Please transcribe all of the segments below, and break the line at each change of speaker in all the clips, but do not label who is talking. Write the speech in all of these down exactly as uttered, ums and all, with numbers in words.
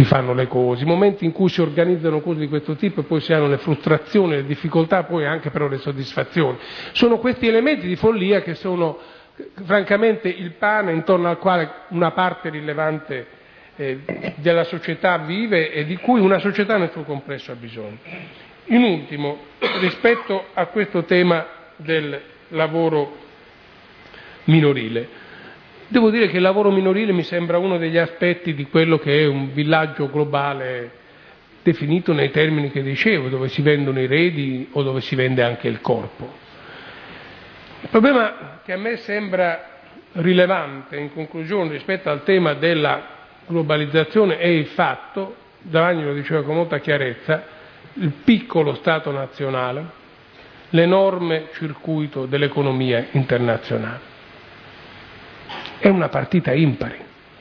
fanno le cose, i momenti in cui si organizzano cose di questo tipo e poi si hanno le frustrazioni, le difficoltà, poi anche però le soddisfazioni. Sono questi elementi di follia che sono francamente il pane intorno al quale una parte rilevante eh, della società vive e di cui una società nel suo complesso ha bisogno. In ultimo, rispetto a questo tema del lavoro minorile, devo dire che il lavoro minorile mi sembra uno degli aspetti di quello che è un villaggio globale definito nei termini che dicevo, dove si vendono i redi o dove si vende anche il corpo. Il problema che a me sembra rilevante in conclusione rispetto al tema della globalizzazione è il fatto, D'Agni lo diceva con molta chiarezza, il piccolo Stato nazionale, l'enorme circuito dell'economia internazionale. È una partita impari,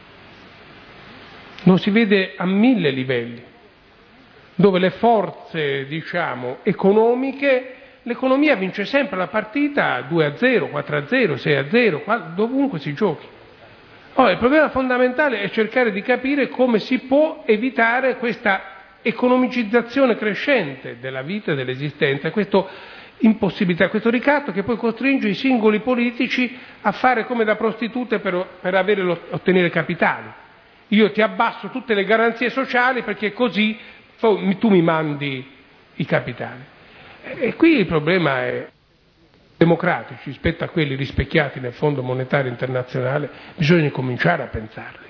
lo si vede a mille livelli, dove le forze, diciamo, economiche, l'economia vince sempre la partita due a zero, quattro a zero, sei a zero, dovunque si giochi. Allora, il problema fondamentale è cercare di capire come si può evitare questa economicizzazione crescente della vita e dell'esistenza, questo impossibilità, questo ricatto che poi costringe i singoli politici a fare come da prostitute per, per avere lo, ottenere capitali. Io ti abbasso tutte le garanzie sociali perché così tu mi mandi i capitali. E qui il problema è democratici rispetto a quelli rispecchiati nel Fondo Monetario Internazionale, bisogna cominciare a pensarli.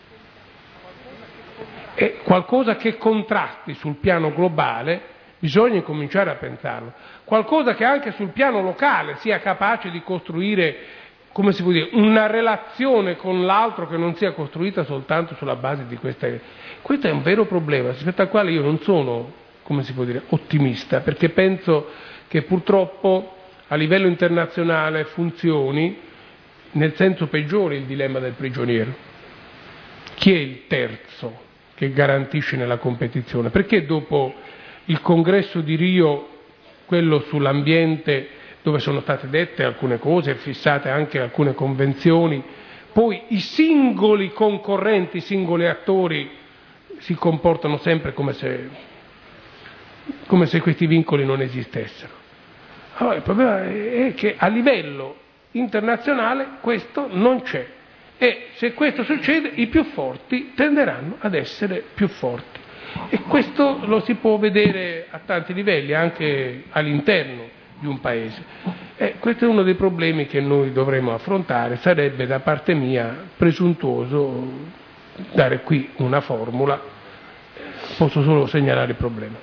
E qualcosa che contrasti sul piano globale bisogna cominciare a pensarlo. Qualcosa che anche sul piano locale sia capace di costruire, come si può dire, una relazione con l'altro che non sia costruita soltanto sulla base di queste. Questo è un vero problema rispetto al quale io non sono, come si può dire, ottimista, perché penso che purtroppo a livello internazionale funzioni nel senso peggiore il dilemma del prigioniero. Chi è il terzo che garantisce nella competizione? Perché dopo il congresso di Rio, quello sull'ambiente, dove sono state dette alcune cose e fissate anche alcune convenzioni, poi i singoli concorrenti, i singoli attori si comportano sempre come se, come se questi vincoli non esistessero. Allora, il problema è che a livello internazionale questo non c'è e se questo succede i più forti tenderanno ad essere più forti. E questo lo si può vedere a tanti livelli, anche all'interno di un paese. E questo è uno dei problemi che noi dovremo affrontare. Sarebbe da parte mia presuntuoso dare qui una formula, posso solo segnalare il problema.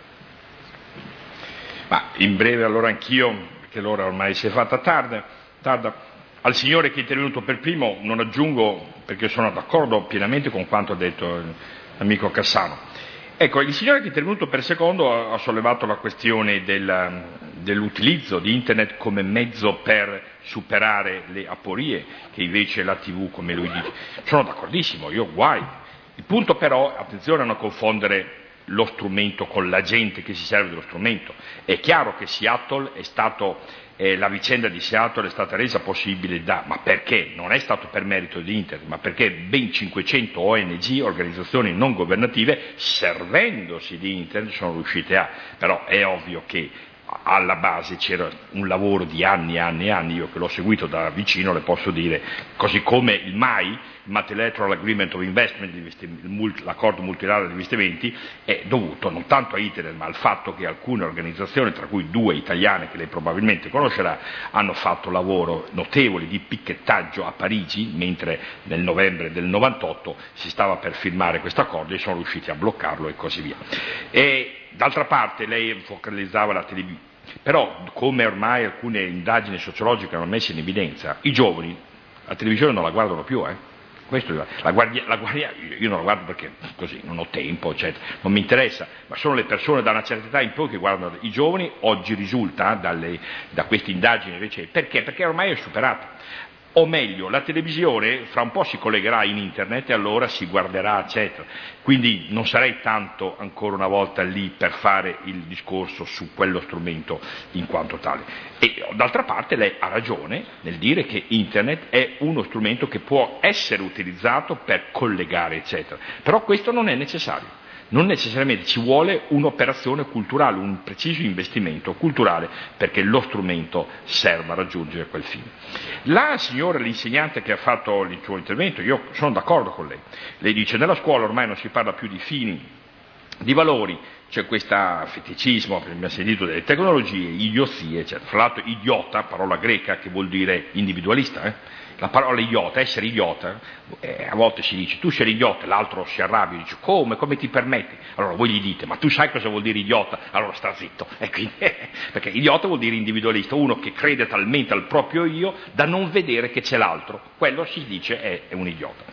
Ma in breve allora anch'io, perché l'ora ormai si è fatta tarda, tarda. Al signore che è intervenuto per primo non aggiungo, perché sono d'accordo pienamente con quanto ha detto l'amico Cassano. Ecco, il signore che è intervenuto per secondo ha sollevato la questione del, dell'utilizzo di Internet come mezzo per superare le aporie, che invece la tivù, come lui dice. Sono d'accordissimo, io guai. Il punto però, attenzione a non confondere lo strumento con la gente che si serve dello strumento. È chiaro che Seattle è stato, eh, la vicenda di Seattle è stata resa possibile da, ma perché? Non è stato per merito di Internet, ma perché ben cinquecento O N G, organizzazioni non governative, servendosi di Internet sono riuscite a, però è ovvio che alla base c'era un lavoro di anni e anni e anni, io che l'ho seguito da vicino le posso dire, così come il M A I, Multilateral Agreement of Investment, l'accordo multilaterale di investimenti, è dovuto non tanto a Internet ma al fatto che alcune organizzazioni, tra cui due italiane che lei probabilmente conoscerà, hanno fatto lavoro notevole di picchettaggio a Parigi, mentre nel novembre del novantotto si stava per firmare questo accordo e sono riusciti a bloccarlo e così via. E d'altra parte lei focalizzava la televisione, però come ormai alcune indagini sociologiche hanno messo in evidenza, i giovani la televisione non la guardano più, eh? Questo, la guardia, la guardia, io non la guardo perché così non ho tempo, eccetera, non mi interessa, ma sono le persone da una certa età in poi che guardano. I giovani oggi risulta dalle, da queste indagini recenti, perché? Perché ormai è superato. O meglio, la televisione fra un po' si collegherà in internet e allora si guarderà, eccetera. Quindi non sarei tanto ancora una volta lì per fare il discorso su quello strumento in quanto tale. E d'altra parte lei ha ragione nel dire che internet è uno strumento che può essere utilizzato per collegare, eccetera. Però questo non è necessario. Non necessariamente ci vuole un'operazione culturale, un preciso investimento culturale perché lo strumento serva a raggiungere quel fine. La signora, l'insegnante che ha fatto il suo intervento, io sono d'accordo con lei. Lei dice nella scuola ormai non si parla più di fini, di valori, c'è questo feticismo, abbiamo sentito delle tecnologie, idiozie, eccetera. Fra l'altro idiota, parola greca che vuol dire individualista, eh? La parola idiota, essere idiota, eh, a volte si dice tu sei idiota, l'altro si arrabbia e dice come, come ti permetti? Allora voi gli dite ma tu sai cosa vuol dire idiota? Allora sta zitto, e quindi, perché idiota vuol dire individualista, uno che crede talmente al proprio io da non vedere che c'è l'altro, quello si dice è, è un idiota.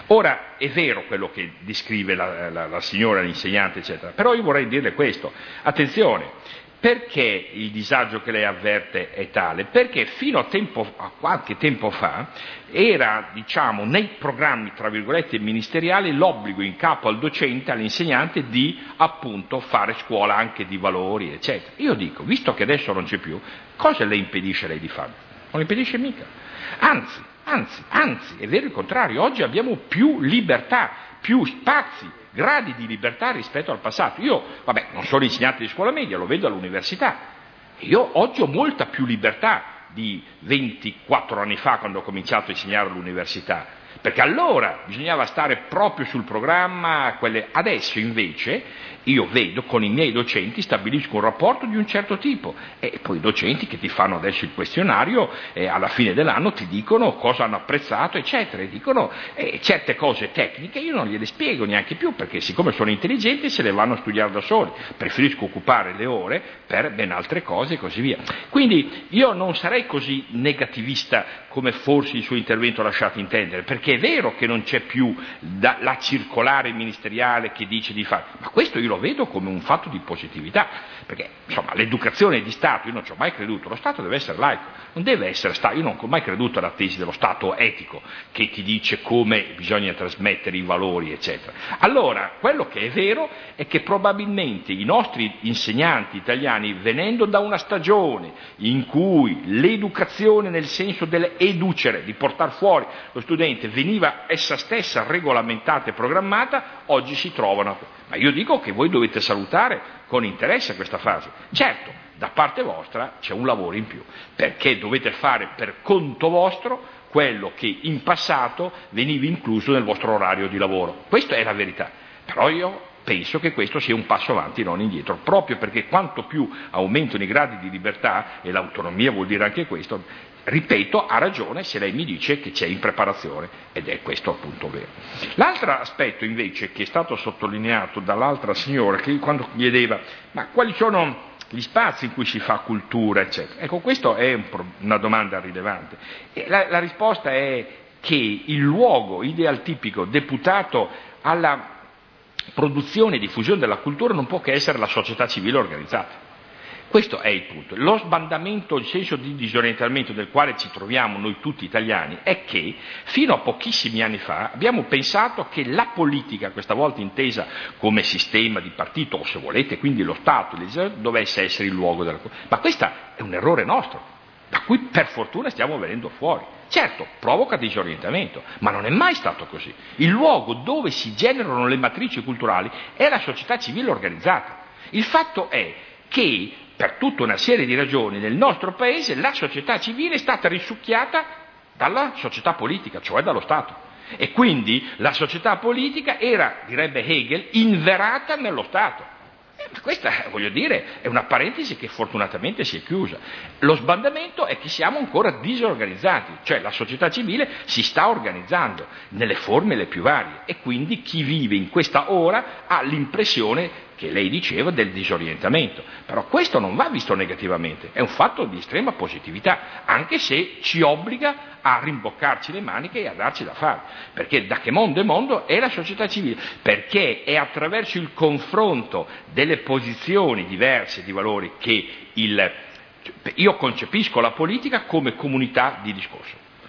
Ora è vero quello che descrive la, la, la signora, l'insegnante eccetera, però io vorrei dirle questo, attenzione. Perché il disagio che lei avverte è tale? Perché fino a, tempo, a qualche tempo fa era, diciamo, nei programmi, tra virgolette, ministeriali l'obbligo in capo al docente, all'insegnante di, appunto, fare scuola anche di valori, eccetera. Io dico, visto che adesso non c'è più, cosa le impedisce lei di farlo? Non le impedisce mica. Anzi, anzi, anzi, è vero il contrario, oggi abbiamo più libertà, più spazi, gradi di libertà rispetto al passato. Io, vabbè, non sono insegnante di scuola media, lo vedo all'università. Io oggi ho molta più libertà di ventiquattro anni fa quando ho cominciato a insegnare all'università, perché allora bisognava stare proprio sul programma, quelle... adesso invece io vedo con i miei docenti, stabilisco un rapporto di un certo tipo e poi i docenti che ti fanno adesso il questionario e alla fine dell'anno ti dicono cosa hanno apprezzato eccetera e dicono eh, certe cose tecniche io non gliele spiego neanche più perché siccome sono intelligenti se le vanno a studiare da soli, preferisco occupare le ore per ben altre cose e così via. Quindi io non sarei così negativista come forse il suo intervento ha lasciato intendere, perché è vero che non c'è più da, la circolare ministeriale che dice di fare, ma questo io lo vedo come un fatto di positività, perché insomma l'educazione di Stato, io non ci ho mai creduto, lo Stato deve essere laico, non deve essere Stato, io non ho mai creduto alla tesi dello Stato etico che ti dice come bisogna trasmettere i valori eccetera. Allora quello che è vero è che probabilmente i nostri insegnanti italiani, venendo da una stagione in cui l'educazione nel senso dell'educere, di portare fuori lo studente, veniva essa stessa regolamentata e programmata, oggi si trovano. Ma io dico che voi dovete salutare con interesse questa fase. Certo, da parte vostra c'è un lavoro in più, perché dovete fare per conto vostro quello che in passato veniva incluso nel vostro orario di lavoro. Questa è la verità. Però io penso che questo sia un passo avanti, non indietro, proprio perché quanto più aumentano i gradi di libertà, e l'autonomia vuol dire anche questo, ripeto, ha ragione se lei mi dice che c'è in preparazione, ed è questo appunto vero. L'altro aspetto invece che è stato sottolineato dall'altra signora, che quando chiedeva ma quali sono gli spazi in cui si fa cultura, eccetera. Ecco, questa è un, una domanda rilevante. E la, la risposta è che il luogo idealtipico deputato alla produzione e diffusione della cultura non può che essere la società civile organizzata. Questo è il punto. Lo sbandamento, il senso di disorientamento del quale ci troviamo noi tutti italiani è che fino a pochissimi anni fa abbiamo pensato che la politica, questa volta intesa come sistema di partito o se volete quindi lo Stato, dovesse essere il luogo della cultura. Ma questo è un errore nostro, da cui per fortuna stiamo venendo fuori. Certo, provoca disorientamento, ma non è mai stato così. Il luogo dove si generano le matrici culturali è la società civile organizzata. Il fatto è che per tutta una serie di ragioni nel nostro paese la società civile è stata risucchiata dalla società politica, cioè dallo Stato. E quindi la società politica era, direbbe Hegel, inverata nello Stato. E questa, voglio dire, è una parentesi che fortunatamente si è chiusa. Lo sbandamento è che siamo ancora disorganizzati, cioè la società civile si sta organizzando nelle forme le più varie e quindi chi vive in questa ora ha l'impressione che lei diceva del disorientamento, però questo non va visto negativamente, è un fatto di estrema positività, anche se ci obbliga a rimboccarci le maniche e a darci da fare, perché da che mondo è mondo è la società civile, perché è attraverso il confronto delle posizioni diverse di valori che il, io concepisco la politica come comunità di discorso.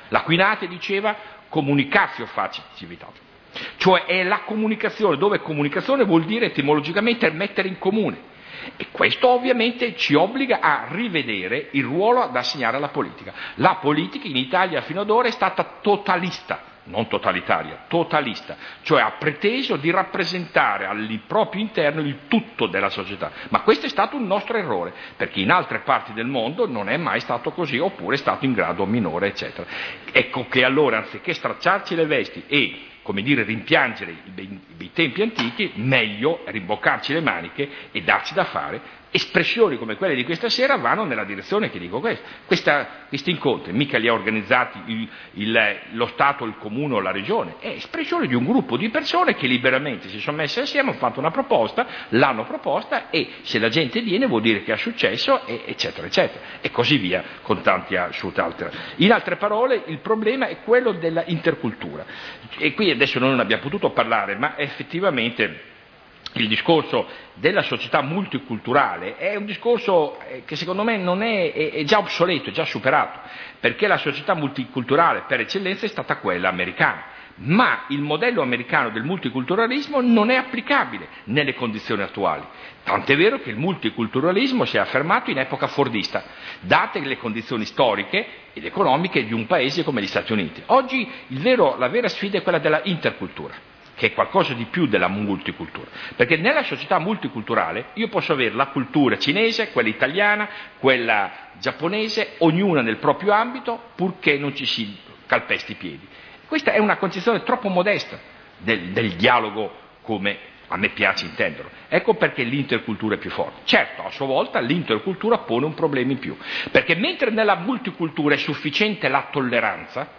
L'Aquinati diceva comunicatio facit civitate, cioè è la comunicazione, dove comunicazione vuol dire etimologicamente mettere in comune. E questo ovviamente ci obbliga a rivedere il ruolo da assegnare alla politica. La politica in Italia fino ad ora è stata totalista, non totalitaria, totalista, cioè ha preteso di rappresentare al proprio interno il tutto della società. Ma questo è stato un nostro errore, perché in altre parti del mondo non è mai stato così, oppure è stato in grado minore, eccetera. Ecco che allora, anziché stracciarci le vesti e come dire, rimpiangere i bei, i bei tempi antichi, meglio rimboccarci le maniche e darci da fare. Espressioni come quelle di questa sera vanno nella direzione che dico questa. Questa questi incontri mica li ha organizzati il, il, lo Stato, il Comune o la Regione, è espressione di un gruppo di persone che liberamente si sono messe assieme, hanno fatto una proposta, l'hanno proposta e se la gente viene vuol dire che ha successo, e, eccetera, eccetera, e così via con tanti altre. In altre parole, il problema è quello della intercultura. E qui adesso noi non abbiamo potuto parlare, ma effettivamente il discorso della società multiculturale è un discorso che secondo me non è, è, è già obsoleto, è già superato, perché la società multiculturale per eccellenza è stata quella americana, ma il modello americano del multiculturalismo non è applicabile nelle condizioni attuali. Tant'è vero che il multiculturalismo si è affermato in epoca fordista, date le condizioni storiche ed economiche di un paese come gli Stati Uniti. Oggi il vero, la vera sfida è quella della intercultura, che è qualcosa di più della multicultura, perché nella società multiculturale io posso avere la cultura cinese, quella italiana, quella giapponese, ognuna nel proprio ambito, purché non ci si calpesti i piedi. Questa è una concezione troppo modesta del, del dialogo come a me piace intenderlo. Ecco perché l'intercultura è più forte. Certo, a sua volta l'intercultura pone un problema in più, perché mentre nella multicultura è sufficiente la tolleranza,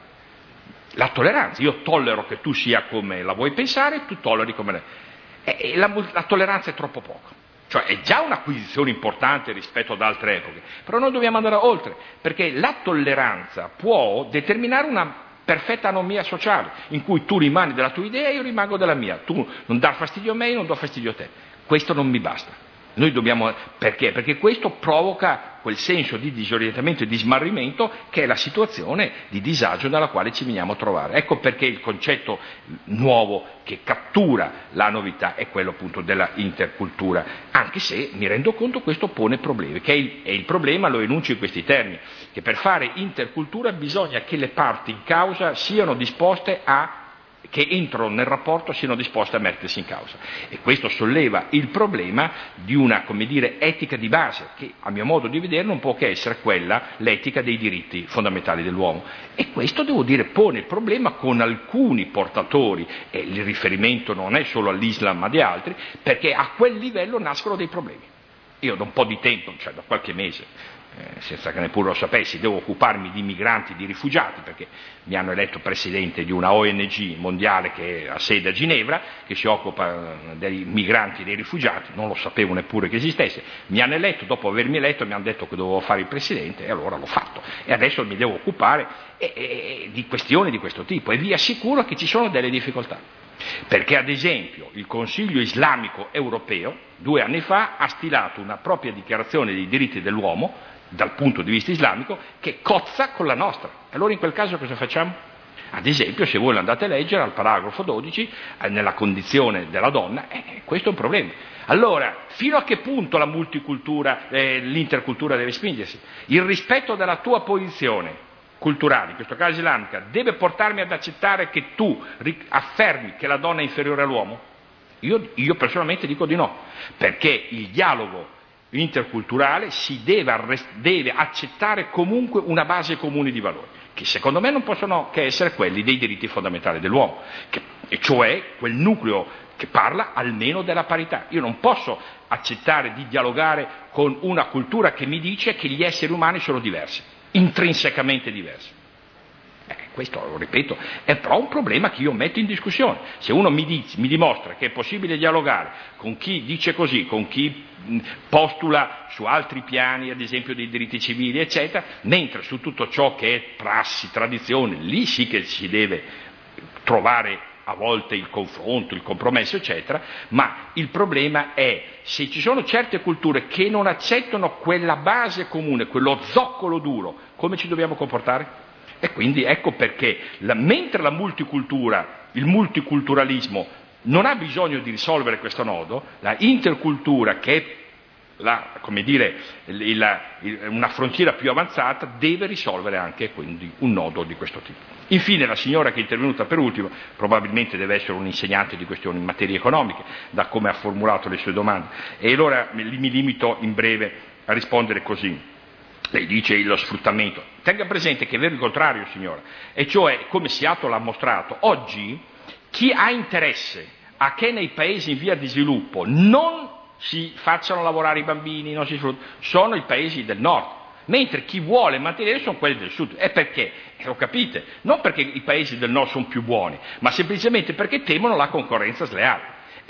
la tolleranza, io tollero che tu sia come la vuoi pensare, tu tolleri come lei. E la, la tolleranza è troppo poco. Cioè è già un'acquisizione importante rispetto ad altre epoche, però noi dobbiamo andare oltre, perché la tolleranza può determinare una perfetta anomia sociale, in cui tu rimani della tua idea e io rimango della mia, tu non dar fastidio a me e io non do fastidio a te. Questo non mi basta. Noi dobbiamo, perché? Perché questo provoca quel senso di disorientamento e di smarrimento che è la situazione di disagio nella quale ci veniamo a trovare. Ecco perché il concetto nuovo che cattura la novità è quello appunto della intercultura, anche se mi rendo conto questo pone problemi, che è il, è il problema, lo enuncio in questi termini, che per fare intercultura bisogna che le parti in causa siano disposte a che entrano nel rapporto siano disposte a mettersi in causa. E questo solleva il problema di una, come dire, etica di base, che a mio modo di vedere non può che essere quella, l'etica dei diritti fondamentali dell'uomo. E questo, devo dire, pone il problema con alcuni portatori, e il riferimento non è solo all'Islam ma di altri, perché a quel livello nascono dei problemi. Io da un po' di tempo, cioè da qualche mese, Eh, senza che neppure lo sapessi, devo occuparmi di migranti, di rifugiati, perché mi hanno eletto presidente di una O N G mondiale che ha sede a Ginevra, che si occupa dei migranti e dei rifugiati, non lo sapevo neppure che esistesse, mi hanno eletto, dopo avermi eletto mi hanno detto che dovevo fare il presidente e allora l'ho fatto e adesso mi devo occupare e, e, di questioni di questo tipo e vi assicuro che ci sono delle difficoltà. Perché ad esempio il Consiglio Islamico Europeo due anni fa ha stilato una propria dichiarazione dei diritti dell'uomo dal punto di vista islamico che cozza con la nostra. Allora in quel caso cosa facciamo? Ad esempio, se voi lo andate a leggere al paragrafo dodici, eh, nella condizione della donna, eh, questo è un problema. Allora, fino a che punto la multicultura, eh, l'intercultura deve spingersi? Il rispetto della tua posizione culturale, in questo caso islamica, deve portarmi ad accettare che tu affermi che la donna è inferiore all'uomo? Io, io personalmente dico di no, perché il dialogo interculturale si deve, arrest- deve accettare comunque una base comune di valori, che secondo me non possono che essere quelli dei diritti fondamentali dell'uomo, che, e cioè quel nucleo che parla almeno della parità. Io non posso accettare di dialogare con una cultura che mi dice che gli esseri umani sono diversi, intrinsecamente diversi. Eh, questo, lo ripeto, è però un problema che io metto in discussione. Se uno mi, dice, mi dimostra che è possibile dialogare con chi dice così, con chi mh, postula su altri piani, ad esempio dei diritti civili, eccetera, mentre su tutto ciò che è prassi, tradizione, lì sì che si deve trovare a volte il confronto, il compromesso, eccetera, ma il problema è se ci sono certe culture che non accettano quella base comune, quello zoccolo duro, come ci dobbiamo comportare? E quindi ecco perché, la, mentre la multicultura, il multiculturalismo non ha bisogno di risolvere questo nodo, la intercultura, che è la, come dire, la, una frontiera più avanzata, deve risolvere anche quindi un nodo di questo tipo. Infine la signora che è intervenuta per ultimo, probabilmente deve essere un insegnante di questioni in materie economiche, da come ha formulato le sue domande, e allora mi limito in breve a rispondere così. Lei dice lo sfruttamento. Tenga presente che è vero il contrario, signora, e cioè, come Seattle ha mostrato, oggi chi ha interesse a che nei paesi in via di sviluppo non si facciano lavorare i bambini, non si sfruttano, sono i paesi del nord, mentre chi vuole mantenere sono quelli del sud. E perché? E lo capite? Non perché i paesi del nord sono più buoni, ma semplicemente perché temono la concorrenza sleale.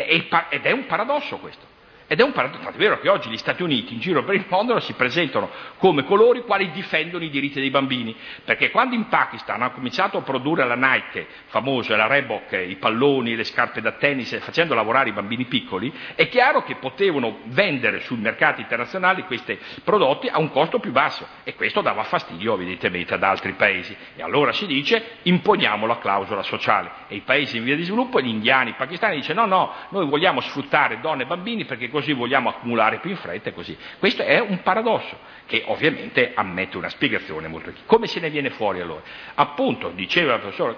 Ed è un paradosso questo. Ed è un paradosso, è vero che oggi gli Stati Uniti in giro per il mondo si presentano come coloro i quali difendono i diritti dei bambini, perché quando in Pakistan hanno cominciato a produrre la Nike famosa, la Reebok, i palloni, le scarpe da tennis, facendo lavorare i bambini piccoli, è chiaro che potevano vendere sui mercati internazionali questi prodotti a un costo più basso, e questo dava fastidio evidentemente ad altri paesi. E allora si dice imponiamo la clausola sociale, e i paesi in via di sviluppo, gli indiani, i pakistani, dicono no, no, noi vogliamo sfruttare donne e bambini perché così vogliamo accumulare più in fretta e così. Questo è un paradosso che ovviamente ammette una spiegazione molto chiara. Come se ne viene fuori allora? Appunto, diceva il professore,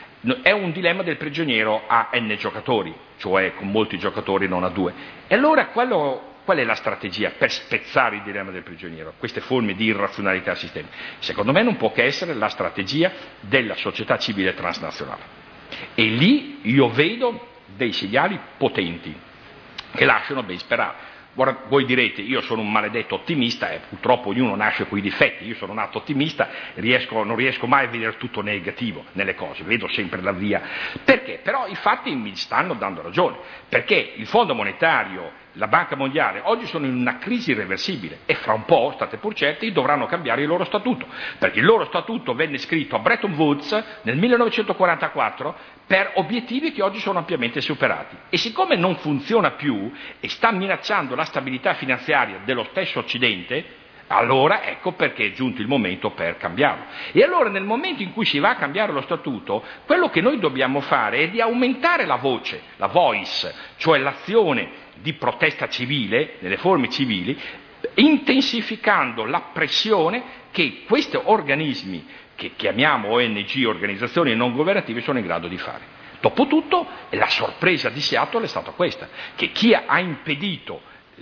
è un dilemma del prigioniero a n giocatori, cioè con molti giocatori non a due. E allora quello, qual è la strategia per spezzare il dilemma del prigioniero? Queste forme di irrazionalità sistemica. Secondo me non può che essere la strategia della società civile transnazionale. E lì io vedo dei segnali potenti che lasciano ben sperare. Ora, voi direte, io sono un maledetto ottimista e purtroppo ognuno nasce con i difetti, io sono nato ottimista, riesco, non riesco mai a vedere tutto negativo nelle cose, vedo sempre la via. Perché? Però i fatti mi stanno dando ragione, perché il Fondo Monetario, la Banca Mondiale oggi sono in una crisi irreversibile e fra un po', state pur certi, dovranno cambiare il loro statuto, perché il loro statuto venne scritto a Bretton Woods nel millenovecentoquarantaquattro per obiettivi che oggi sono ampiamente superati. E siccome non funziona più e sta minacciando la stabilità finanziaria dello stesso Occidente, allora ecco perché è giunto il momento per cambiarlo. E allora nel momento in cui si va a cambiare lo statuto, quello che noi dobbiamo fare è di aumentare la voce, la voice, cioè l'azione di protesta civile, nelle forme civili, intensificando la pressione che questi organismi, che chiamiamo O N G, organizzazioni non governative, sono in grado di fare. Dopotutto, la sorpresa di Seattle è stata questa, che chi ha impedito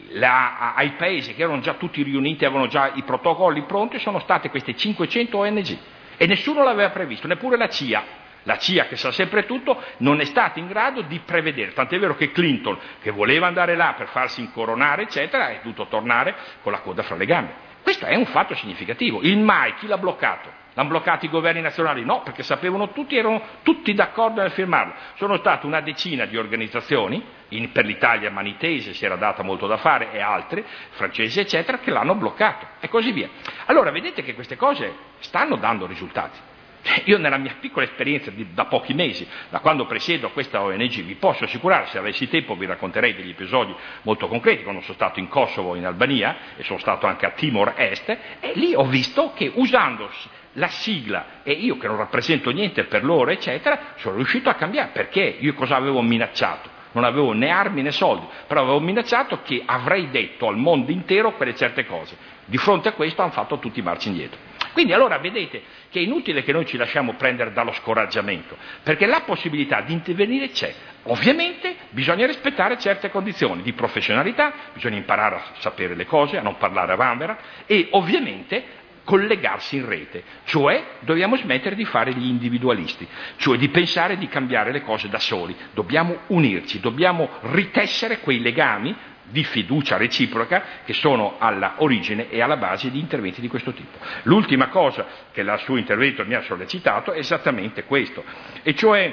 la, ai paesi che erano già tutti riuniti, avevano già i protocolli pronti, sono state queste cinquecento O N G, e nessuno l'aveva previsto, neppure la C I A. La C I A, che sa sempre tutto, non è stata in grado di prevedere, tant'è vero che Clinton, che voleva andare là per farsi incoronare, eccetera, è dovuto tornare con la coda fra le gambe. Questo è un fatto significativo. Il M A I, chi l'ha bloccato? L'hanno bloccato i governi nazionali? No, perché sapevano tutti, erano tutti d'accordo nel firmarlo. Sono state una decina di organizzazioni, in, per l'Italia Manitese si era data molto da fare, e altre, francesi eccetera, che l'hanno bloccato, e così via. Allora vedete che queste cose stanno dando risultati. Io nella mia piccola esperienza di, da pochi mesi, da quando presiedo questa O N G, vi posso assicurare, se avessi tempo vi racconterei degli episodi molto concreti, quando sono stato in Kosovo, in Albania, e sono stato anche a Timor Est, e lì ho visto che usando la sigla, e io che non rappresento niente per loro, eccetera, sono riuscito a cambiare. Perché? Io cosa avevo minacciato? Non avevo né armi né soldi, però avevo minacciato che avrei detto al mondo intero quelle certe cose. Di fronte a questo hanno fatto tutti marcia indietro. Quindi allora vedete che è inutile che noi ci lasciamo prendere dallo scoraggiamento, perché la possibilità di intervenire c'è. Ovviamente bisogna rispettare certe condizioni di professionalità, bisogna imparare a sapere le cose, a non parlare a vanvera, e ovviamente collegarsi in rete, cioè dobbiamo smettere di fare gli individualisti, cioè di pensare di cambiare le cose da soli, dobbiamo unirci, dobbiamo ritessere quei legami di fiducia reciproca che sono alla origine e alla base di interventi di questo tipo. L'ultima cosa che il suo intervento mi ha sollecitato è esattamente questo, e cioè,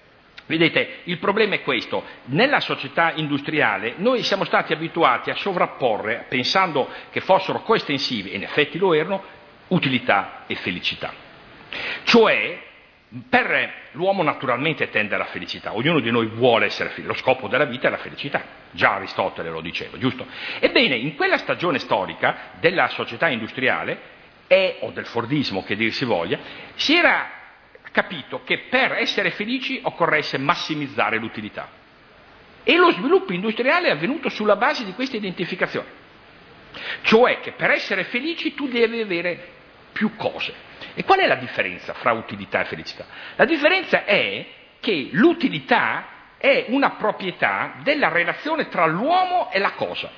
vedete, il problema è questo: nella società industriale noi siamo stati abituati a sovrapporre, pensando che fossero coestensivi, e in effetti lo erano, utilità e felicità. Cioè, per l'uomo naturalmente tende alla felicità, ognuno di noi vuole essere felice, lo scopo della vita è la felicità, già Aristotele lo diceva, giusto? Ebbene, in quella stagione storica della società industriale, e, o del fordismo che dir si voglia, si era capito che per essere felici occorresse massimizzare l'utilità. E lo sviluppo industriale è avvenuto sulla base di questa identificazione. Cioè che per essere felici tu devi avere più cose. E qual è la differenza fra utilità e felicità? La differenza è che l'utilità è una proprietà della relazione tra l'uomo e la cosa.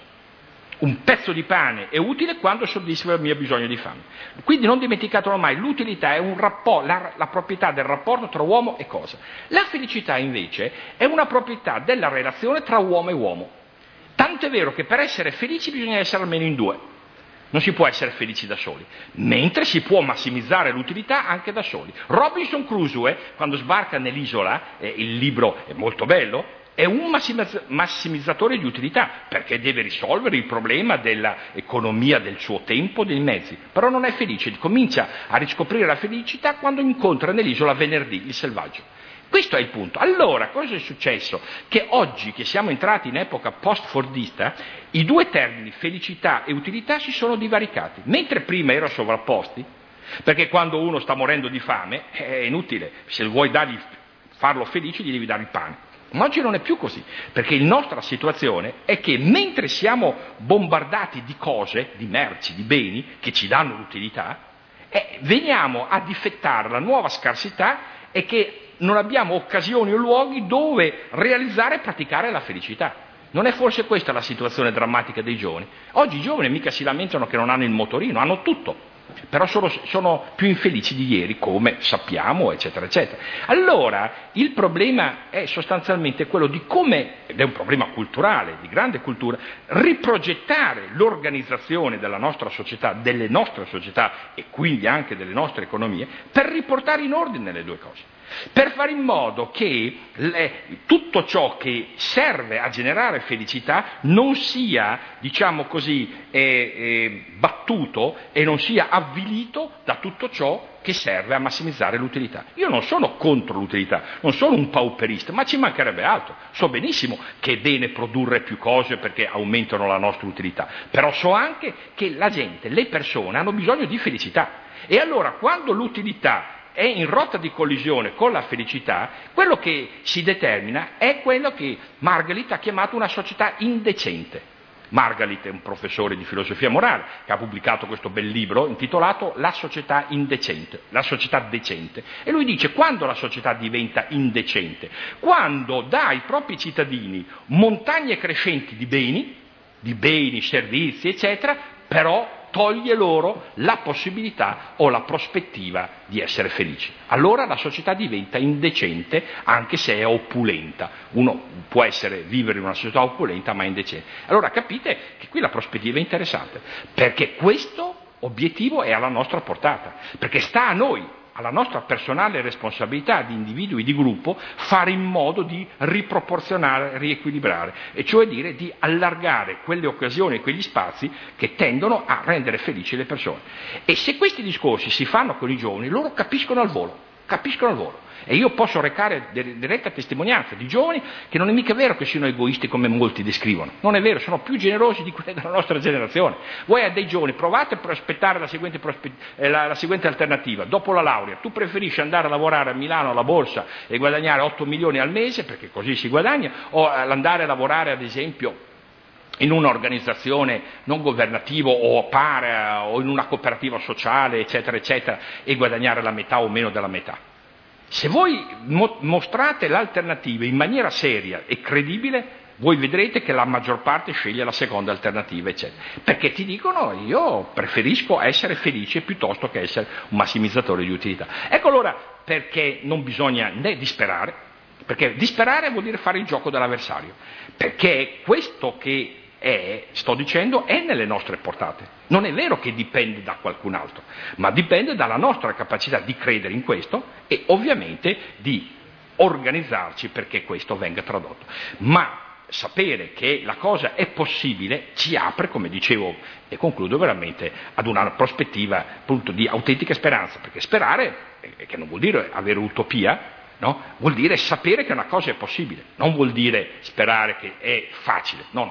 Un pezzo di pane è utile quando soddisfa il mio bisogno di fame. Quindi non dimenticatelo mai, l'utilità è un rapport, la, la proprietà del rapporto tra uomo e cosa. La felicità invece è una proprietà della relazione tra uomo e uomo. Tanto è vero che per essere felici bisogna essere almeno in due. Non si può essere felici da soli, mentre si può massimizzare l'utilità anche da soli. Robinson Crusoe, quando sbarca nell'isola, eh, il libro è molto bello, è un massimizzatore di utilità, perché deve risolvere il problema dell'economia del suo tempo, dei mezzi, però non è felice, comincia a riscoprire la felicità quando incontra nell'isola Venerdì, il selvaggio. Questo è il punto. Allora, cosa è successo? Che oggi, che siamo entrati in epoca post-fordista, i due termini, felicità e utilità, si sono divaricati. Mentre prima erano sovrapposti, perché quando uno sta morendo di fame, è inutile, se vuoi dargli, farlo felice, gli devi dare il pane. Ma oggi non è più così, perché la nostra situazione è che mentre siamo bombardati di cose, di merci, di beni, che ci danno l'utilità, eh, veniamo a difettare la nuova scarsità e che non abbiamo occasioni o luoghi dove realizzare e praticare la felicità. Non è forse questa la situazione drammatica dei giovani? Oggi i giovani mica si lamentano che non hanno il motorino, hanno tutto, però sono, sono più infelici di ieri, come sappiamo, eccetera, eccetera. Allora, il problema è sostanzialmente quello di come, ed è un problema culturale, di grande cultura, riprogettare l'organizzazione della nostra società, delle nostre società e quindi anche delle nostre economie, per riportare in ordine le due cose. Per fare in modo che le, tutto ciò che serve a generare felicità non sia, diciamo così, eh, eh, battuto e non sia avvilito da tutto ciò che serve a massimizzare l'utilità. Io non sono contro l'utilità, non sono un pauperista, ma ci mancherebbe altro. So benissimo che è bene produrre più cose perché aumentano la nostra utilità, però so anche che la gente, le persone hanno bisogno di felicità. E allora quando l'utilità è in rotta di collisione con la felicità, quello che si determina è quello che Margalit ha chiamato una società indecente. Margalit è un professore di filosofia morale che ha pubblicato questo bel libro intitolato La società indecente, la società decente. E lui dice: quando la società diventa indecente? Quando dà ai propri cittadini montagne crescenti di beni, di beni, servizi, eccetera, però toglie loro la possibilità o la prospettiva di essere felici. Allora la società diventa indecente anche se è opulenta. Uno può essere, vivere in una società opulenta ma indecente. Allora capite che qui la prospettiva è interessante, perché questo obiettivo è alla nostra portata, perché sta a noi, alla nostra personale responsabilità di individui e di gruppo, fare in modo di riproporzionare, riequilibrare, e cioè dire di allargare quelle occasioni e quegli spazi che tendono a rendere felici le persone. E se questi discorsi si fanno con i giovani, loro capiscono al volo, capiscono al volo. E io posso recare diretta testimonianza di giovani che non è mica vero che siano egoisti come molti descrivono, non è vero, sono più generosi di quelli della nostra generazione. Voi a dei giovani provate per aspettare la seguente, prospe- eh, la, la seguente alternativa: dopo la laurea tu preferisci andare a lavorare a Milano alla borsa e guadagnare otto milioni al mese, perché così si guadagna, o andare a lavorare ad esempio in un'organizzazione non governativa o para o in una cooperativa sociale, eccetera, eccetera, e guadagnare la metà o meno della metà? Se voi mo- mostrate l'alternativa in maniera seria e credibile, voi vedrete che la maggior parte sceglie la seconda alternativa, eccetera. Perché ti dicono: io preferisco essere felice piuttosto che essere un massimizzatore di utilità. Ecco allora perché non bisogna né disperare, perché disperare vuol dire fare il gioco dell'avversario, perché questo che è, sto dicendo, è nelle nostre portate. Non è vero che dipende da qualcun altro, ma dipende dalla nostra capacità di credere in questo e ovviamente di organizzarci perché questo venga tradotto. Ma sapere che la cosa è possibile ci apre, come dicevo e concludo veramente, ad una prospettiva appunto di autentica speranza, perché sperare, eh, che non vuol dire avere utopia, no? Vuol dire sapere che una cosa è possibile, non vuol dire sperare che è facile, no, no.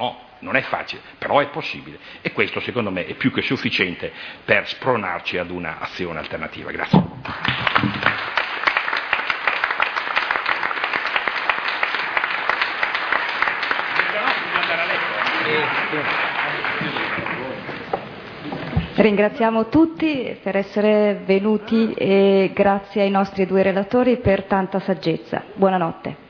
Non è facile, però è possibile e questo secondo me è più che sufficiente per spronarci ad una azione alternativa. Grazie.
Ringraziamo tutti per essere venuti e grazie ai nostri due relatori per tanta saggezza. Buonanotte.